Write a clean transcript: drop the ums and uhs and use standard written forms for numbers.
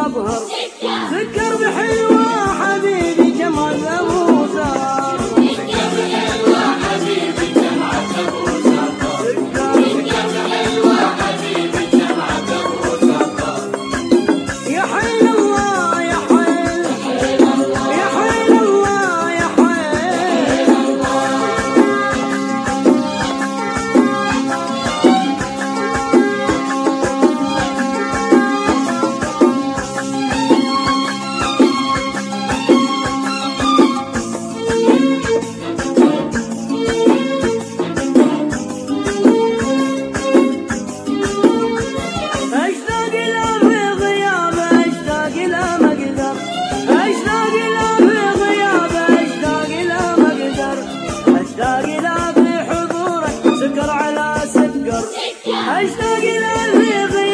مظهر سكر بحلوة حبيبي جمعة أبو زهر سكر بحلوة حبيبي جمعة أبو زهر سكر بحلوة حبيبي جمعة أبو زهر يا حي الله يا حي يا حي الله يا حي اشتاق له في غيابه اشتاق له ما اقدر اشتاق له في غيابه اشتاق له ما اقدر اشتاق له في حضوره سكر على سكر اشتاق له في غيابه